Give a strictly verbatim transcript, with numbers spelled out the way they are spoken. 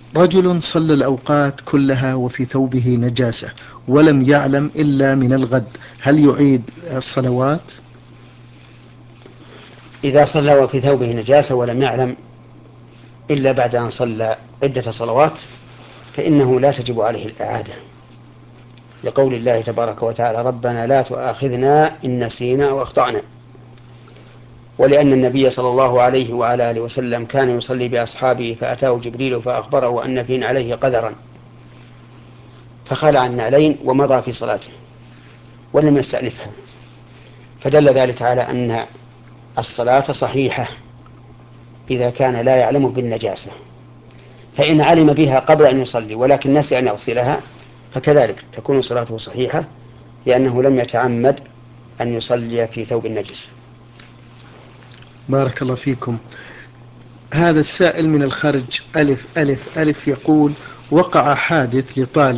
رجل صلى الأوقات كلها وفي ثوبه نجاسة ولم يعلم إلا من الغد، هل يعيد الصلوات؟ إذا صلى وفي ثوبه نجاسة ولم يعلم إلا بعد أن صلى عدة صلوات فإنه لا تجب عليه الإعادة، لقول الله تبارك وتعالى: ربنا لا تؤاخذنا إن نسينا أو أخطأنا. ولأن النبي صلى الله عليه وعلى آله وسلم كان يصلي بأصحابه فأتاه جبريل فأخبره أن فين عليه قدرا، فخلع النعلين ومضى في صلاته ولم يستأنفها، فدل ذلك على أن الصلاة صحيحة إذا كان لا يعلم بالنجاسة. فإن علم بها قبل أن يصلي ولكن نسي أن يغسلها فكذلك تكون صلاته صحيحة، لأنه لم يتعمد أن يصلي في ثوب النجس. بارك الله فيكم. هذا السائل من الخارج ألف ألف ألف يقول: وقع حادث لطالب